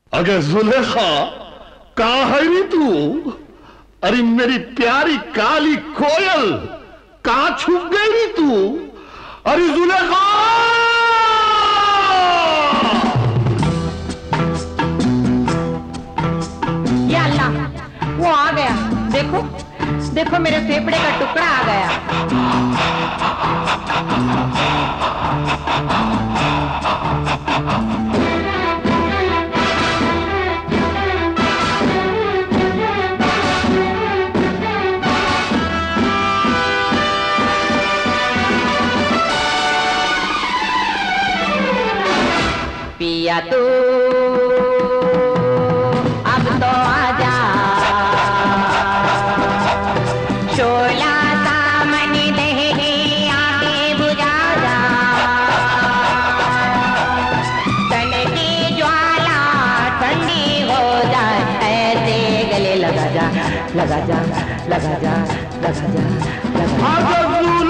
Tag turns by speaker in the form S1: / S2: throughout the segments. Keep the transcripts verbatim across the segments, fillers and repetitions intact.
S1: अगे जुलेखा, कहाँ है नी तू? अरे मेरी प्यारी काली कोयल, कहाँ छुप गई नी तू? अरे जुलेखा!
S2: या अल्लाह, वो आ गया। देखो देखो मेरे फेफड़े का टुकड़ा आ गया। पिया तू अब तो आजा, शोला सामने दहके आके बुझा जा, तन की ज्वाला ठंडी हो जाए, ऐसे गले लगा जा लगा जा लगा जा लगा जा लगा जा।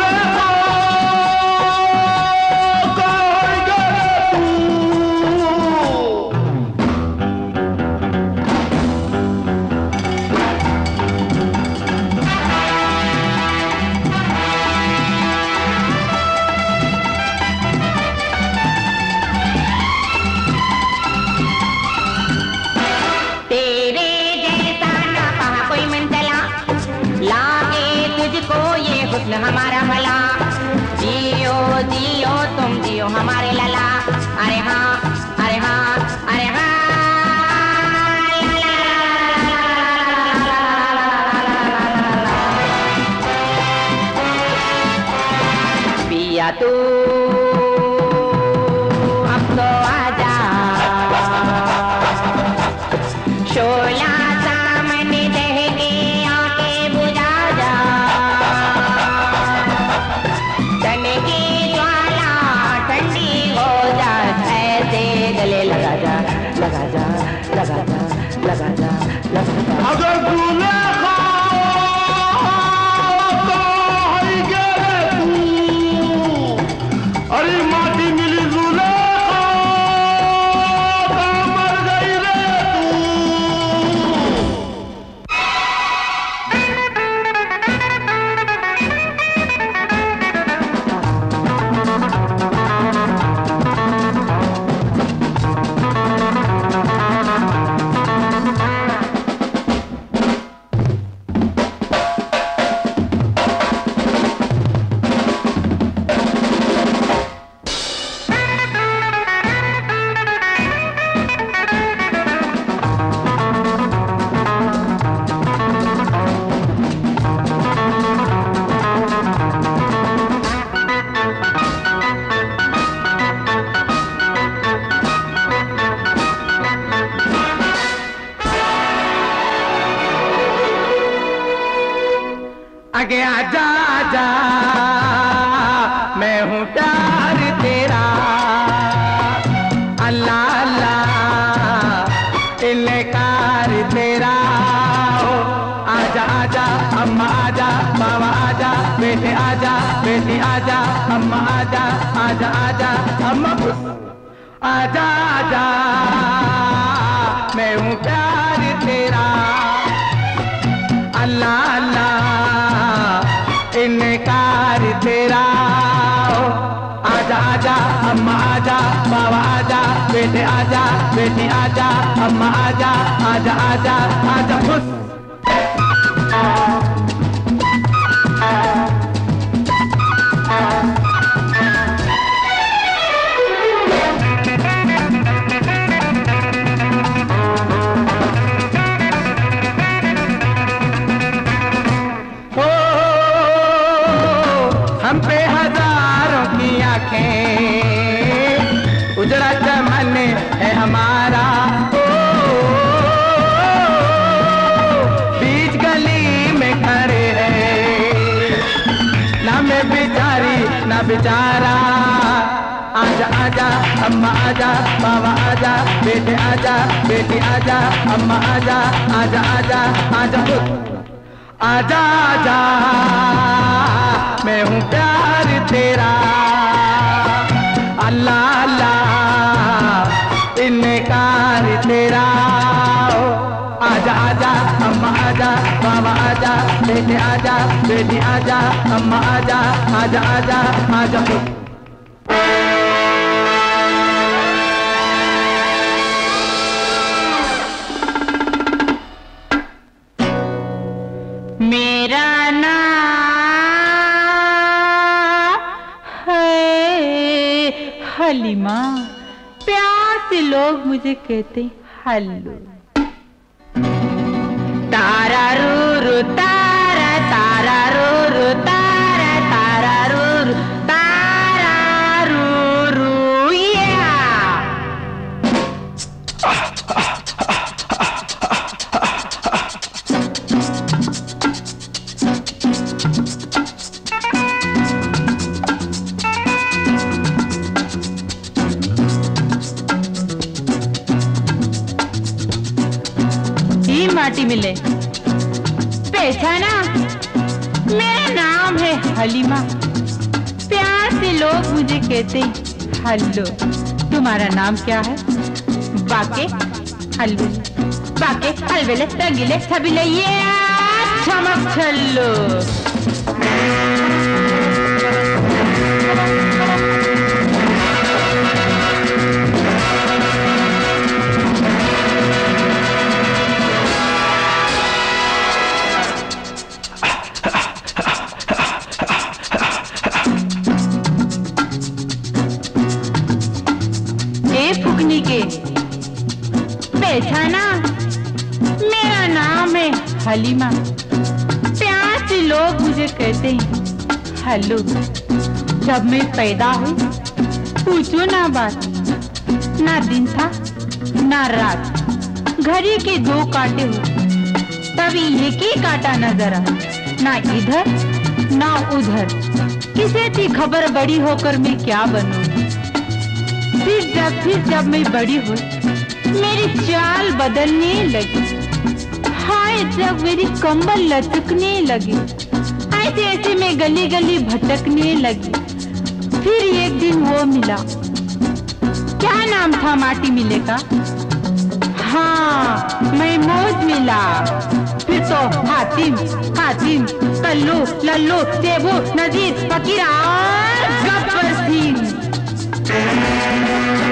S2: हमारा भला जियो जियो तुम जियो हमारे लला। अरे हाँ अरे हाँ अरे हाँ पिया तू अब तो आजा, शोला सामने दहके आके बुझा जा, गले लगा जा लगा जा लगा जा लगा जा लगा जा।
S1: अगर जुलेखा तू, अरे माटी मिली जुलेखा, मर गई रे
S3: आगे आजा आजा, मैं हूँ प्यार तेरा, अल्लाह अल्लाह इनकार तेरा। ओ आजा आजा अम्मा आजा, बाबा आजा, बेटे आजा, बेटी आजा, अम्मा आजा आजा आजा अम्मा आजा आजा, मैं हूँ प्यार तेरा, अल्लाह अल्लाह इनकार तेरा। आजा आजा अम्मा आजा, बाबा आजा, बेटे आजा, बेटी आजा, अम्मा आजा आजा आजा आजा खुश। हम पे हजारों की आंखें, उजड़ा चमन है हमारा, ओ, बीच गली में खड़े हैं, ना मैं बेचारी ना बेचारा। आजा आजा अम्मा आजा, बाबा आजा, बेटे आजा, बेटी आजा, अम्मा आजा आजा आजा आजा आजा आजा, मैं हूँ प्यार तेरा, अल्लाह अल्लाह इनकार तेरा। ओ आजा आजा अम्मा आजा, बाबा आजा, बेटे आजा, बेटी आजा, अम्मा आजा, आजा आजा आजा।
S2: मेरा नाम है हलीमा, प्यार से लोग मुझे कहते हल्लू। तारा रू रू तारा, तारा रू रू तारा, तारा रू रू तारा रू रू या। माटी मिले पहचाना, मेरा नाम है हलीमा, प्यार से लोग मुझे कहते हल्लू। तुम्हारा नाम क्या है? बाके हलवे, बाके हलवेले तगिले छबिले ये चमक छल्लू। फुकनी के पहचाना, मेरा नाम है हलीमा, प्यार से लोग मुझे कहते हैं हल्लू। जब मैं पैदा हुई पूछो ना बात, ना दिन था ना रात, घड़ी के दो काटे हुए तभी एक ही काटा नजर आ, ना इधर ना उधर। किसे थी खबर बड़ी होकर मैं क्या बनूंगी। फिर जब फिर जब मैं बड़ी हुई मेरी चाल बदलने लगी, हाय जब मेरी कमर लचकने लगी, ऐसे ऐसे मैं गली गली भटकने लगी। फिर एक दिन वो मिला, क्या नाम था माटी मिले का? हाँ महमूद मिला। फिर तो हातिम हातिम कल्लू लल्लू सेबू नजीर फकीर और गब्बर सिंह।